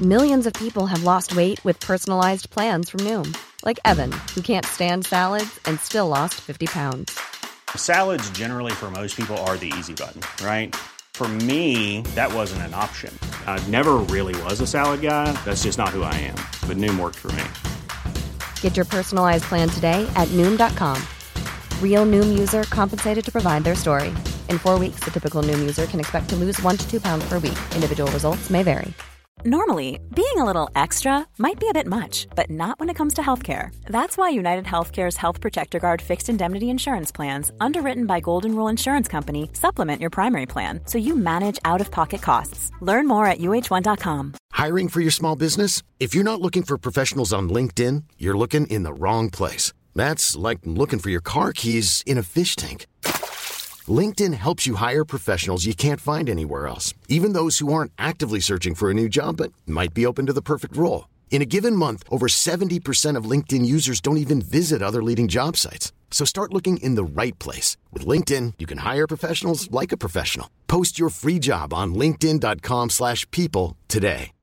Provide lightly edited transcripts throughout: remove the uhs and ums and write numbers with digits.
Millions of people have lost weight with personalized plans from Noom. Like Evan, who can't stand salads and still lost 50 pounds. Salads generally for most people are the easy button, right? For me, that wasn't an option. I never really was a salad guy. That's just not who I am. But Noom worked for me. Get your personalized plan today at Noom.com. Real Noom user compensated to provide their story. In 4 weeks, the typical Noom user can expect to lose 1 to 2 pounds per week. Individual results may vary. Normally, being a little extra might be a bit much, but not when it comes to healthcare. That's why United Healthcare's Health Protector Guard fixed indemnity insurance plans, underwritten by Golden Rule Insurance Company, supplement your primary plan so you manage out-of-pocket costs. Learn more at UH1.com. Hiring for your small business? If you're not looking for professionals on LinkedIn, you're looking in the wrong place. That's like looking for your car keys in a fish tank. LinkedIn helps you hire professionals you can't find anywhere else, even those who aren't actively searching for a new job but might be open to the perfect role. In a given month, over 70% of LinkedIn users don't even visit other leading job sites. So start looking in the right place. With LinkedIn, you can hire professionals like a professional. Post your free job on linkedin.com/people today.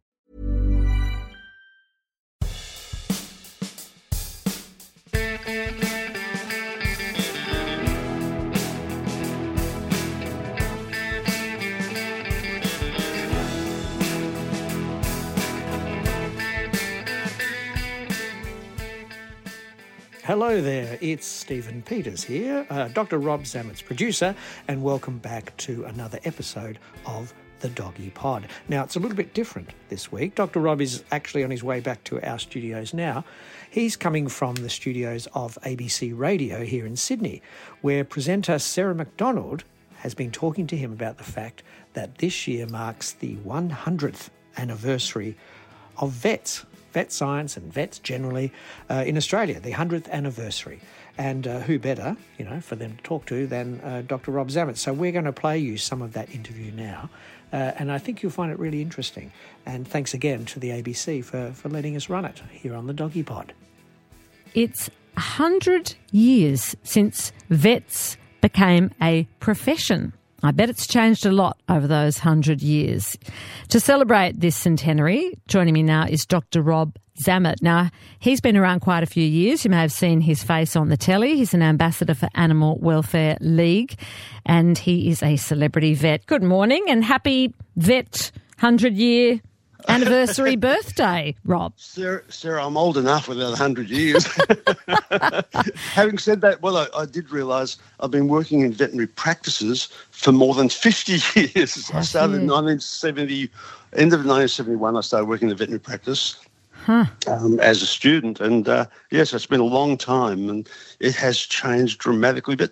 Hello there, it's Stephen Peters here, Dr. Rob Zamet's producer, and welcome back to another episode of The Doggy Pod. Now, it's a little bit different this week. Dr. Rob is actually on his way back to our studios now. He's coming from the studios of ABC Radio here in Sydney, where presenter Sarah McDonald has been talking to him about the fact that this year marks the 100th anniversary of vets science and vets generally in Australia, the 100th anniversary. And who better, for them to talk to than Dr. Rob Zamet. So we're going to play you some of that interview now. And I think you'll find it really interesting. And thanks again to the ABC for letting us run it here on the Doggy Pod. It's 100 years since vets became a profession. I bet it's changed a lot over those 100 years. To celebrate this centenary, joining me now is Dr. Rob Zamet. Now, he's been around quite a few years. You may have seen his face on the telly. He's an ambassador for Animal Welfare League, and he is a celebrity vet. Good morning and happy vet 100-year anniversary birthday, Rob. Sarah, I'm old enough without 100 years. Having said that, well, I did realise I've been working in veterinary practices for more than 50 years. I started in 1970, end of 1971, I started working in the veterinary practice. As a student. And yes, it's been a long time and it has changed dramatically. But,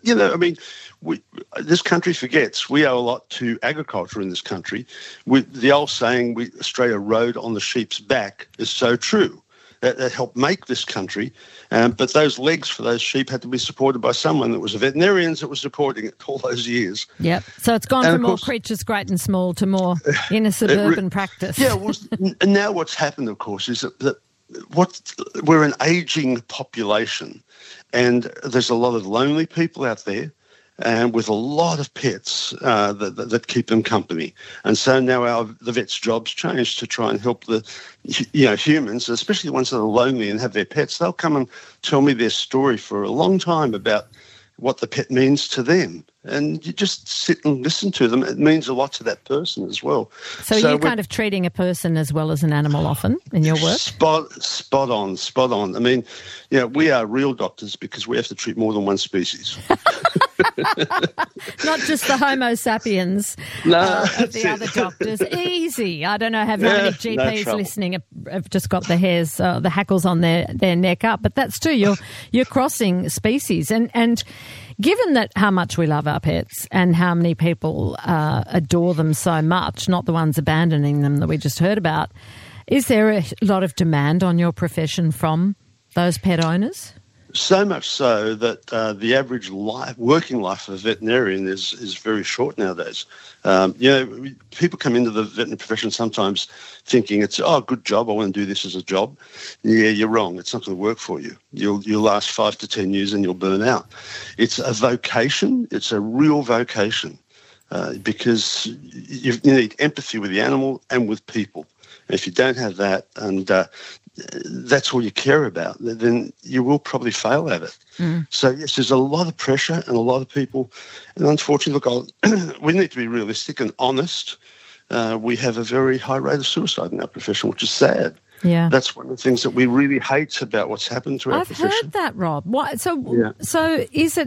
this country forgets we owe a lot to agriculture in this country. The old saying, Australia rode on the sheep's back, is so true. That helped make this country. But those legs for those sheep had to be supported by someone that was a veterinarian that was supporting it all those years. Yep. So it's gone from more creatures great and small to more in a suburban practice. Yeah. And now what's happened, of course, is that we're an ageing population and there's a lot of lonely people out there and with a lot of pets that keep them company. And so now the vet's job's changed to try and help the humans, especially the ones that are lonely and have their pets. They'll come and tell me their story for a long time about what the pet means to them. And you just sit and listen to them. It means a lot to that person as well. So you're kind of treating a person as well as an animal often in your work? Spot on. I mean, we are real doctors because we have to treat more than one species. Not just the Homo sapiens of the other doctors. Easy. I don't know how many GPs listening have just got the hairs, the hackles on their neck up, but that's true. You're crossing species. And given that how much we love our pets and how many people adore them so much, not the ones abandoning them that we just heard about, is there a lot of demand on your profession from those pet owners? So much so that the average working life of a veterinarian is very short nowadays. People come into the veterinary profession sometimes thinking it's, a good job, I want to do this as a job. Yeah, you're wrong. It's not going to work for you. You'll last 5 to 10 years and you'll burn out. It's a vocation. It's a real vocation because you need empathy with the animal and with people. If you don't have that, and that's all you care about, then you will probably fail at it. So, yes, there's a lot of pressure and a lot of people. And unfortunately, look, we need to be realistic and honest. We have a very high rate of suicide in our profession, which is sad. Yeah, that's one of the things that we really hate about what's happened to our profession. I've heard that, Rob. So is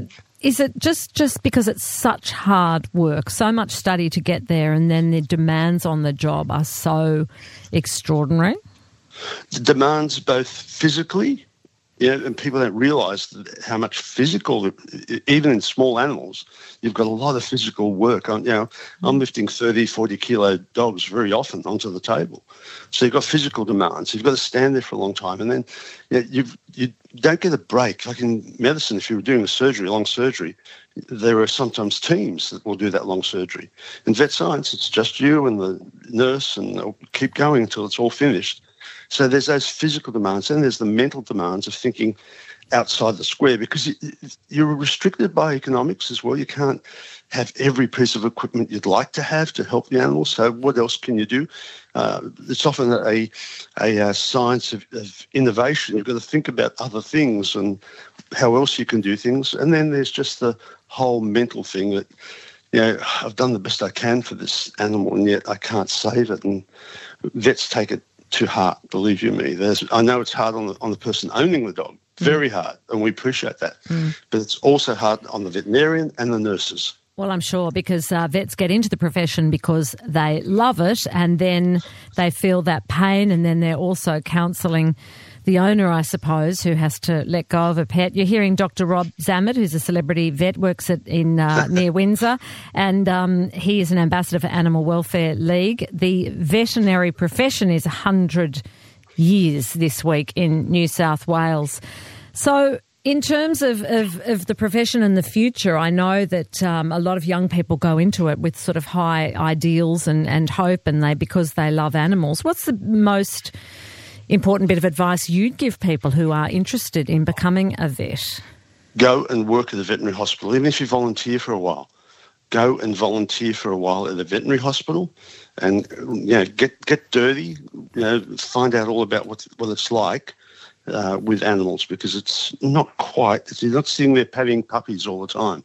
it just because it's such hard work, so much study to get there, and then the demands on the job are so extraordinary? The demands both physically, and people don't realise how much physical, even in small animals, you've got a lot of physical work. I'm lifting 30, 40 kilo dogs very often onto the table. So you've got physical demands. You've got to stand there for a long time. And then you don't get a break. Like in medicine, if you're doing a long surgery, there are sometimes teams that will do that long surgery. In vet science, it's just you and the nurse, and they'll keep going until it's all finished. So there's those physical demands, and there's the mental demands of thinking outside the square, because you're restricted by economics as well. You can't have every piece of equipment you'd like to have to help the animals. So what else can you do? It's often a science of innovation. You've got to think about other things and how else you can do things. And then there's just the whole mental thing that, I've done the best I can for this animal, and yet I can't save it. And vets take it to heart, believe you me. I know it's hard on the person owning the dog, very hard, and we appreciate that. But it's also hard on the veterinarian and the nurses. Well, I'm sure, because vets get into the profession because they love it, and then they feel that pain, and then they're also counselling the owner, I suppose, who has to let go of a pet. You're hearing Dr. Rob Zammit, who's a celebrity vet, works near Windsor, and he is an ambassador for Animal Welfare League. The veterinary profession is 100 years this week in New South Wales. So in terms of the profession and the future, I know that a lot of young people go into it with sort of high ideals and hope, and because they love animals. What's the most important bit of advice you'd give people who are interested in becoming a vet? Go and work at a veterinary hospital, even if you volunteer for a while. Go and volunteer for a while at a veterinary hospital, and get dirty. Find out all about what it's like with animals, because it's not quite. You're not sitting there patting puppies all the time.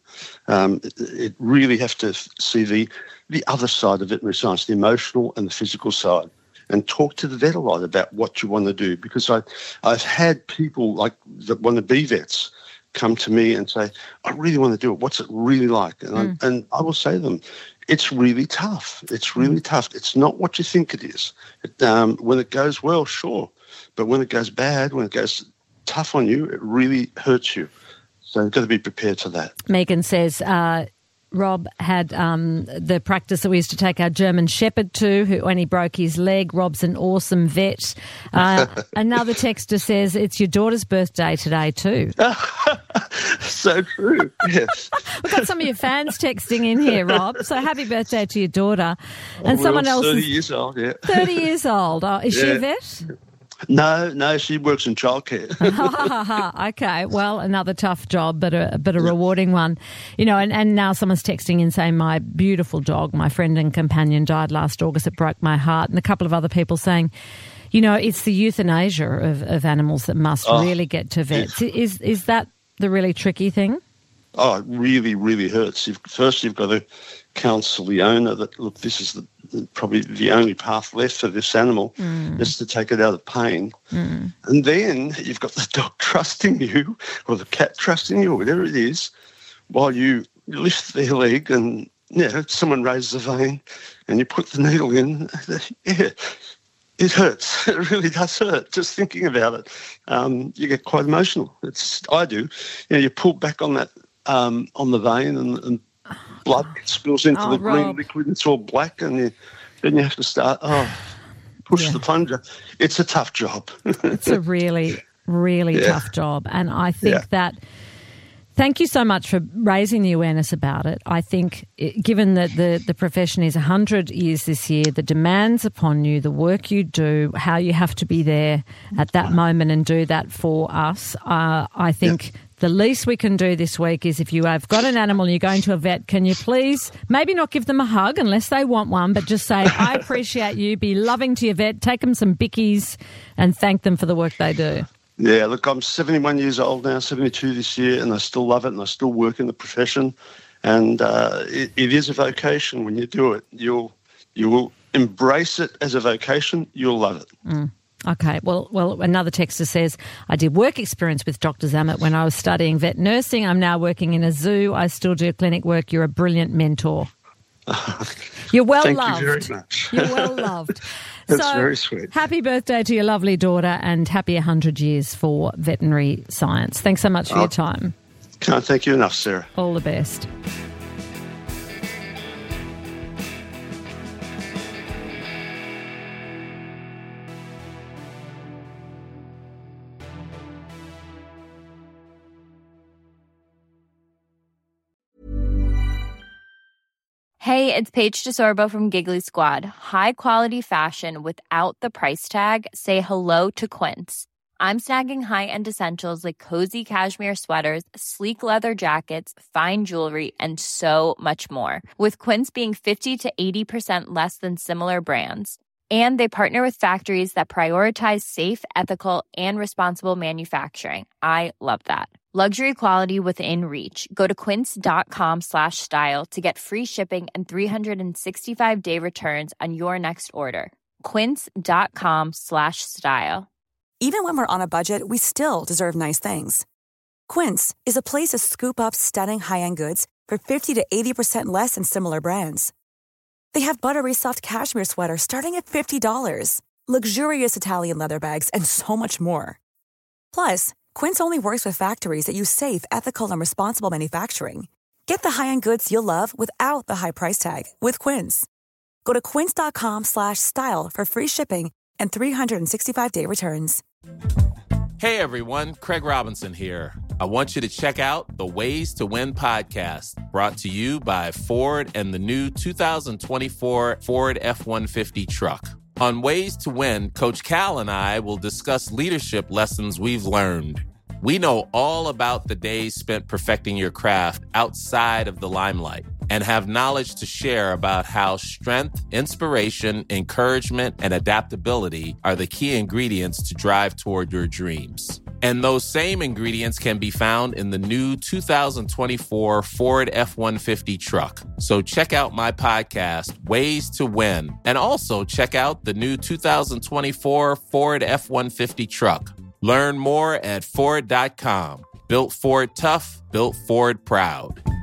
It really have to see the other side of veterinary science, the emotional and the physical side. And talk to the vet a lot about what you want to do, because I've had people that want to be vets come to me and say, I really want to do it. What's it really like? And I will say to them, it's really tough. It's really tough. It's not what you think it is. When it goes well, sure. But when it goes bad, when it goes tough on you, it really hurts you. So you've got to be prepared for that. Megan says, Rob had the practice that we used to take our German Shepherd to, when he broke his leg. Rob's an awesome vet. Another texter says, it's your daughter's birthday today too. So true, yes. We've got some of your fans texting in here, Rob. So happy birthday to your daughter. And someone else 30 years old, yeah. 30 years old. Oh, is she a vet? No, she works in childcare. Okay, well, another tough job, but a rewarding one. And now someone's texting in saying, my beautiful dog, my friend and companion, died last August. It broke my heart. And a couple of other people saying, it's the euthanasia of animals that must really get to vets. Is that the really tricky thing? Oh, it really, really hurts. First, you've got to counsel the owner that, look, this is probably the only path left for this animal, is to take it out of pain. And then you've got the dog trusting you, or the cat trusting you, or whatever it is, while you lift their leg and someone raises a vein and you put the needle in. It hurts. It really does hurt. Just thinking about it, you get quite emotional. I do. You pull back on that on the vein, and blood spills into the green liquid. It's all black, and then you have to start. Push the plunger. It's a tough job. It's a really, really tough job, and I think that. Thank you so much for raising the awareness about it. I think, given that the profession is 100 years this year, the demands upon you, the work you do, how you have to be there at that moment and do that for us, I think The least we can do this week is if you have got an animal and you're going to a vet, can you please maybe not give them a hug unless they want one, but just say, I appreciate you, be loving to your vet, take them some bickies and thank them for the work they do. Yeah, look, I'm 71 years old now, 72 this year, and I still love it and I still work in the profession. And it is a vocation. When you do it, you will embrace it as a vocation. You'll love it. Mm. Okay. Well, another texter says, I did work experience with Dr. Zammit when I was studying vet nursing. I'm now working in a zoo. I still do clinic work. You're a brilliant mentor. You're well Thank loved. you very much. You're well loved. That's very sweet. Happy birthday to your lovely daughter and happy 100 years for veterinary science. Thanks so much for your time. Can't thank you enough, Sarah. All the best. Hey, it's Paige DeSorbo from Giggly Squad. High quality fashion without the price tag. Say hello to Quince. I'm snagging high-end essentials like cozy cashmere sweaters, sleek leather jackets, fine jewelry, and so much more. With Quince being 50 to 80% less than similar brands. And they partner with factories that prioritize safe, ethical, and responsible manufacturing. I love that. Luxury quality within reach. Go to quince.com/style to get free shipping and 365-day returns on your next order. Quince.com/style. Even when we're on a budget, we still deserve nice things. Quince is a place to scoop up stunning high-end goods for 50 to 80% less than similar brands. They have buttery soft cashmere sweaters starting at $50, luxurious Italian leather bags, and so much more. Plus, Quince only works with factories that use safe, ethical, and responsible manufacturing. Get the high-end goods you'll love without the high price tag with Quince. Go to quince.com/style for free shipping and 365-day returns. Hey everyone, Craig Robinson here. I want you to check out the Ways to Win podcast, brought to you by Ford and the new 2024 Ford F-150 truck. On Ways to Win, Coach Cal and I will discuss leadership lessons we've learned. We know all about the days spent perfecting your craft outside of the limelight and have knowledge to share about how strength, inspiration, encouragement, and adaptability are the key ingredients to drive toward your dreams. And those same ingredients can be found in the new 2024 Ford F-150 truck. So check out my podcast, Ways to Win, and also check out the new 2024 Ford F-150 truck. Learn more at Ford.com. Built Ford tough, built Ford proud.